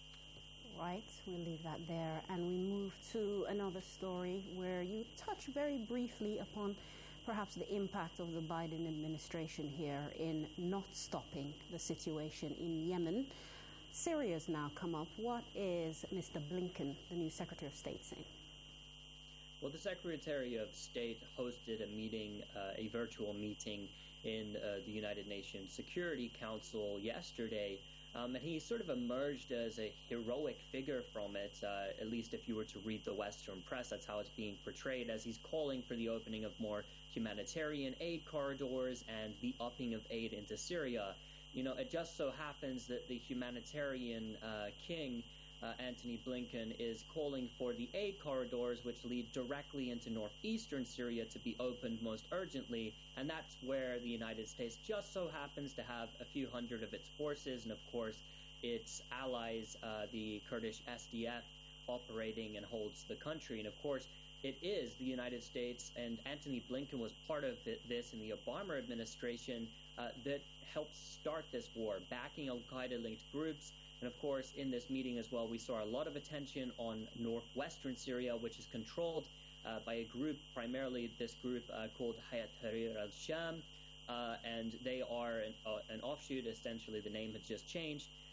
Right, we'll leave that there. And we move to another story where you touch very briefly upon perhaps the impact of the Biden administration here in not stopping the situation in Yemen. Syria's now come up. What is Mister Blinken, the new Secretary of State, saying? Well, the Secretary of State hosted a meeting, uh, a virtual meeting in uh, the United Nations Security Council yesterday, um, and he sort of emerged as a heroic figure from it, uh, at least if you were to read the Western press. That's how it's being portrayed, as he's calling for the opening of more humanitarian aid corridors and the upping of aid into Syria. You know, it just so happens that the humanitarian uh, king, Uh, Antony Blinken, is calling for the aid corridors which lead directly into northeastern Syria to be opened most urgently, and that's where the United States just so happens to have a few hundred of its forces, and of course its allies, uh, the Kurdish S D F, operating and holds the country. And of course it is the United States, and Antony Blinken was part of it, this in the Obama administration, uh, that helped start this war, backing al-Qaeda-linked groups. And of course, in this meeting as well, we saw a lot of attention on northwestern Syria, which is controlled uh, by a group, primarily this group uh, called Hayat Tahrir al-Sham, uh, and they are an, uh, an offshoot. Essentially, the name has just changed.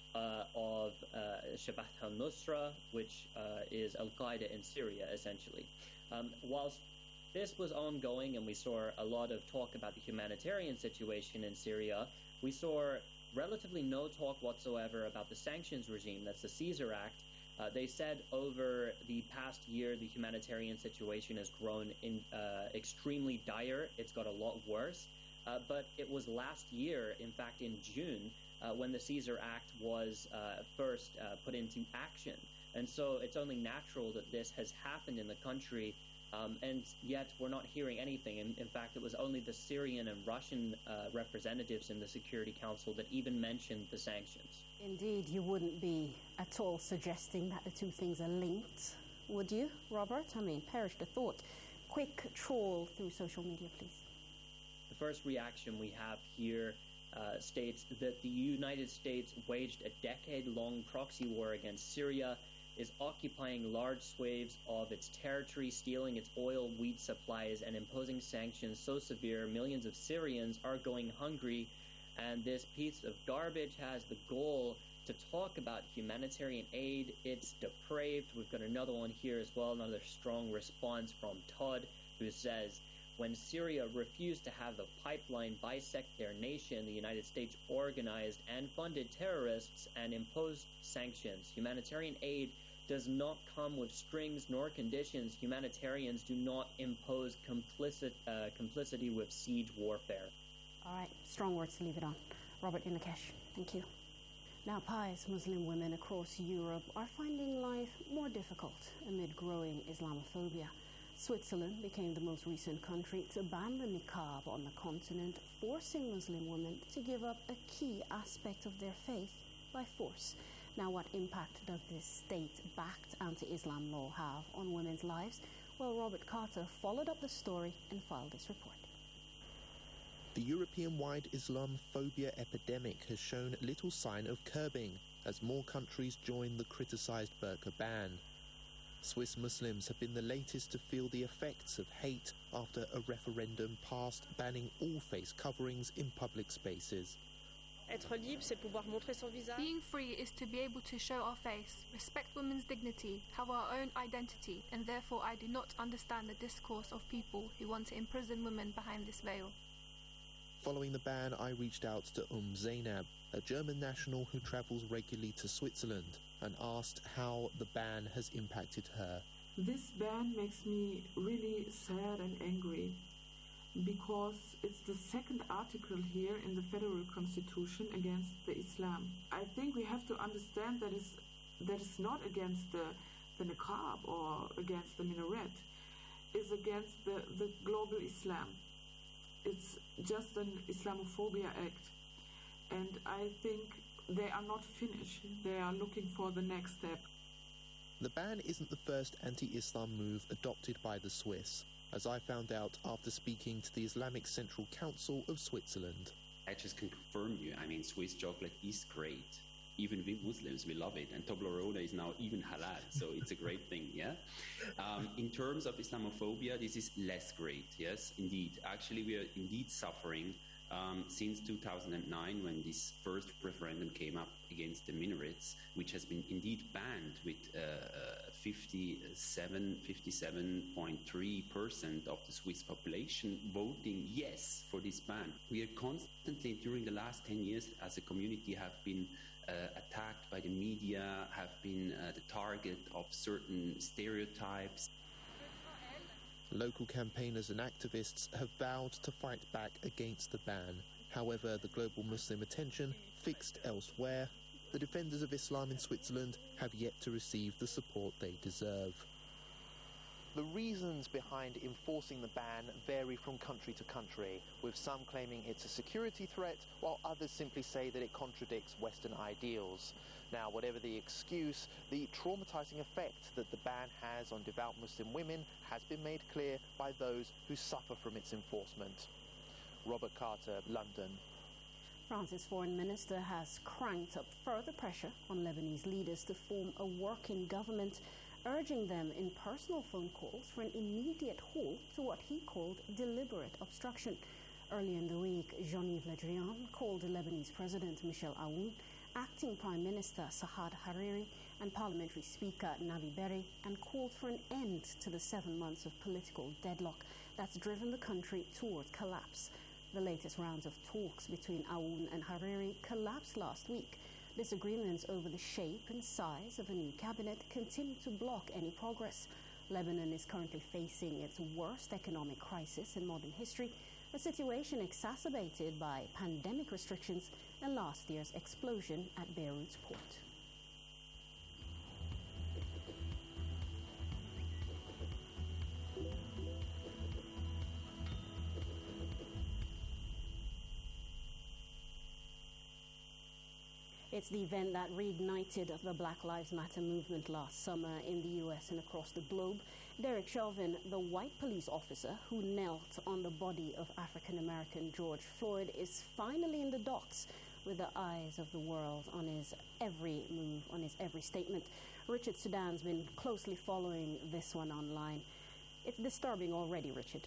uh, of uh, Jabhat al-Nusra, which uh, is Al-Qaeda in Syria, essentially. Um, whilst this was ongoing and we saw a lot of talk about the humanitarian situation in Syria, we saw relatively no talk whatsoever about the sanctions regime. That's the Caesar Act. Uh, they said over the past year the humanitarian situation has grown in uh, extremely dire. It's got a lot worse. Uh, but it was last year, in fact in June, uh, when the Caesar Act was uh, first uh, put into action. And so it's only natural that this has happened in the country. Um, and yet we're not hearing anything. In, in fact, it was only the Syrian and Russian uh, representatives in the Security Council that even mentioned the sanctions. Indeed, you wouldn't be at all suggesting that the two things are linked, would you, Robert? I mean, perish the thought. Quick trawl through social media, please. The first reaction we have here uh, states that the United States waged a decade-long proxy war against Syria, is occupying large swathes of its territory, stealing its oil, wheat supplies, and imposing sanctions so severe millions of Syrians are going hungry. And this piece of garbage has the goal to talk about humanitarian aid. It's depraved. We've got another one here as well, another strong response from Todd, who says, when Syria refused to have the pipeline bisect their nation, the United States organized and funded terrorists and imposed sanctions. Humanitarian aid does not come with strings nor conditions. Humanitarians do not impose complicit, uh, complicity with siege warfare. All right, strong words to leave it on. Robert Inakesh, thank you. Now, pious Muslim women across Europe are finding life more difficult amid growing Islamophobia. Switzerland became the most recent country to ban the niqab on the continent, forcing Muslim women to give up a key aspect of their faith by force. Now, what impact does this state-backed anti-Islam law have on women's lives? Well, Robert Carter followed up the story and filed this report. The European-wide Islamophobia epidemic has shown little sign of curbing as more countries join the criticised burqa ban. Swiss Muslims have been the latest to feel the effects of hate after a referendum passed banning all face coverings in public spaces. Being free is to be able to show our face, respect women's dignity, have our own identity, and therefore I do not understand the discourse of people who want to imprison women behind this veil. Following the ban, I reached out to Um Zainab, a German national who travels regularly to Switzerland, and asked how the ban has impacted her. This ban makes me really sad and angry, because it's the second article here in the Federal Constitution against the Islam. I think we have to understand that it's, that it's not against the, the niqab or against the minaret. It's against the, the global Islam. It's just an Islamophobia act. And I think they are not finished. They are looking for the next step. The ban isn't the first anti-Islam move adopted by the Swiss, as I found out after speaking to the Islamic Central Council of Switzerland. I just can confirm you, I mean, Swiss chocolate is great. Even we Muslims, we love it. And Toblerone is now even halal, so it's a great thing, yeah? Um, in terms of Islamophobia, this is less great, yes, indeed. Actually, we are indeed suffering um, since two thousand nine, when this first referendum came up against the minarets, which has been indeed banned with uh, fifty-seven, fifty-seven point three percent of the Swiss population voting yes for this ban. We are constantly, during the last ten years, as a community, have been uh, attacked by the media, have been uh, the target of certain stereotypes. Local campaigners and activists have vowed to fight back against the ban. However, the global Muslim attention fixed elsewhere, the defenders of Islam in Switzerland have yet to receive the support they deserve. The reasons behind enforcing the ban vary from country to country, with some claiming it's a security threat, while others simply say that it contradicts Western ideals. Now, whatever the excuse, the traumatizing effect that the ban has on devout Muslim women has been made clear by those who suffer from its enforcement. Robert Carter, London. France's foreign minister has cranked up further pressure on Lebanese leaders to form a working government, urging them in personal phone calls for an immediate halt to what he called deliberate obstruction. Earlier in the week, Jean-Yves Le Drian called the Lebanese president Michel Aoun Acting Prime Minister Saad Hariri and Parliamentary Speaker Navi Berri, and called for an end to the seven months of political deadlock that's driven the country toward collapse. The latest rounds of talks between Aoun and Hariri collapsed last week. Disagreements over the shape and size of a new cabinet continue to block any progress. Lebanon is currently facing its worst economic crisis in modern history, a situation exacerbated by pandemic restrictions and last year's explosion at Beirut's port. It's the event that reignited the Black Lives Matter movement last summer in the U S and across the globe. Derek Chauvin, the white police officer who knelt on the body of African-American George Floyd, is finally in the docks with the eyes of the world on his every move, on his every statement. Richard Sudan's been closely following this one online. It's disturbing already, Richard.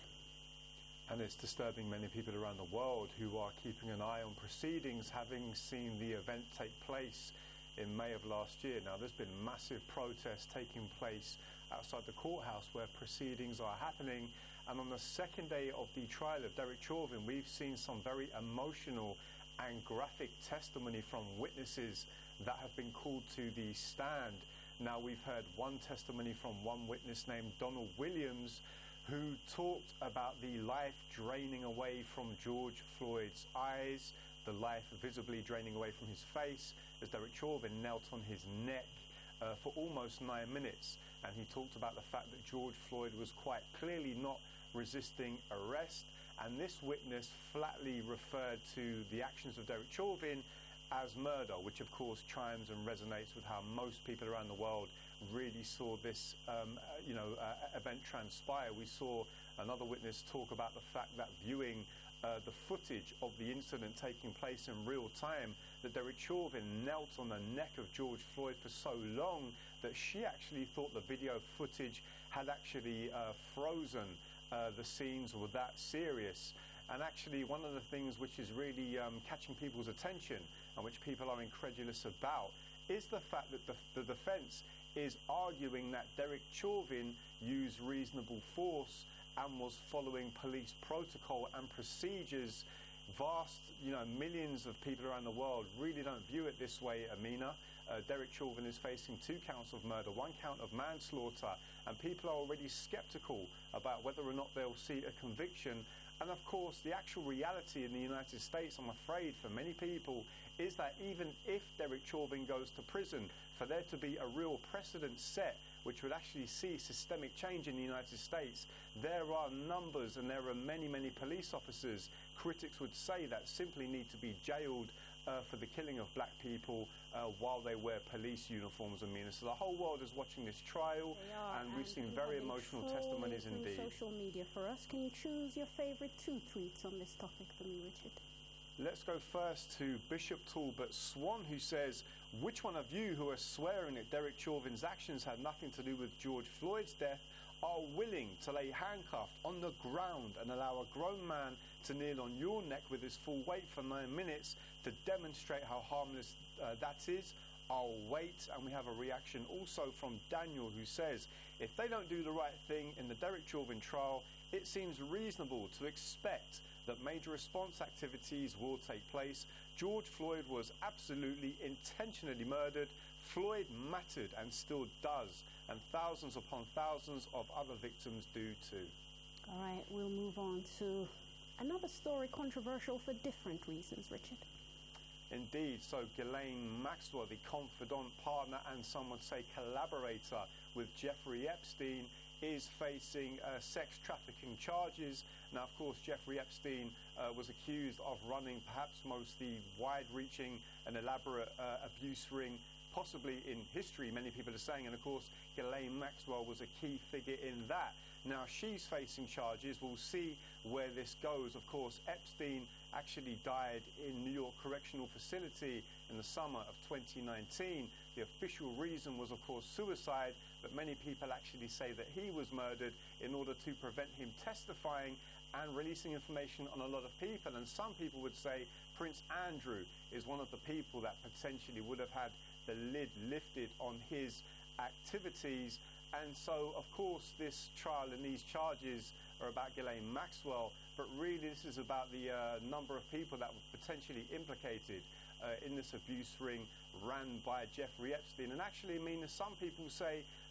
And it's disturbing many people around the world who are keeping an eye on proceedings, having seen the event take place in May of last year. Now, there's been massive protests taking place outside the courthouse where proceedings are happening. And on the second day of the trial of Derek Chauvin, we've seen some very emotional and graphic testimony from witnesses that have been called to the stand. Now, we've heard one testimony from one witness named Donald Williams, who talked about the life draining away from George Floyd's eyes, the life visibly draining away from his face, as Derek Chauvin knelt on his neck uh, for almost nine minutes. And he talked about the fact that George Floyd was quite clearly not resisting arrest. And this witness flatly referred to the actions of Derek Chauvin as murder, which of course chimes and resonates with how most people around the world really saw this um, uh, you know, uh, event transpire. We saw another witness talk about the fact that viewing uh, the footage of the incident taking place in real time, that Derek Chauvin knelt on the neck of George Floyd for so long that she actually thought the video footage had actually uh, frozen. Uh, the scenes were that serious. And actually, one of the things which is really um, catching people's attention and which people are incredulous about is the fact that the, the defense is arguing that Derek Chauvin used reasonable force and was following police protocol and procedures. Vast, you know, millions of people around the world really don't view it this way, Amina. Uh, Derek Chauvin is facing two counts of murder, one count of manslaughter, and people are already skeptical about whether or not they'll see a conviction. And of course, the actual reality in the United States, I'm afraid, for many people, is that even if Derek Chauvin goes to prison, for there to be a real precedent set which would actually see systemic change in the United States, there are numbers and there are many, many police officers, critics would say, that simply need to be jailed uh, for the killing of black people uh, while they wear police uniforms, Amina. So the whole world is watching this trial, and we've seen very emotional testimonies indeed. Social media for us. Can you choose your favourite two tweets on this topic for me, Richard? Let's go first to Bishop Talbot Swan, who says, which one of you who are swearing that Derek Chauvin's actions had nothing to do with George Floyd's death are willing to lay handcuffed on the ground and allow a grown man to kneel on your neck with his full weight for nine minutes to demonstrate how harmless uh, that is? I'll wait. And we have a reaction also from Daniel, who says, if they don't do the right thing in the Derek Chauvin trial, it seems reasonable to expect that major response activities will take place. George Floyd was absolutely intentionally murdered. Floyd mattered and still does, and thousands upon thousands of other victims do too. All right, we'll move on to another story, controversial for different reasons, Richard. Indeed. So Ghislaine Maxwell, the confidant, partner, and some would say collaborator with Jeffrey Epstein, is facing uh, sex trafficking charges. Now, of course, Jeffrey Epstein uh, was accused of running perhaps most the wide-reaching and elaborate uh, abuse ring possibly in history, many people are saying, and of course Ghislaine Maxwell was a key figure in that. Now she's facing charges. We'll see where this goes. Of course, Epstein actually died in New York Correctional Facility in the summer of twenty nineteen. The official reason was, of course, suicide, but many people actually say that he was murdered in order to prevent him testifying and releasing information on a lot of people. And some people would say Prince Andrew is one of the people that potentially would have had the lid lifted on his activities. And so, of course, this trial and these charges are about Ghislaine Maxwell, but really this is about the uh, number of people that were potentially implicated uh, in this abuse ring ran by Jeffrey Epstein. And actually, I mean, some people say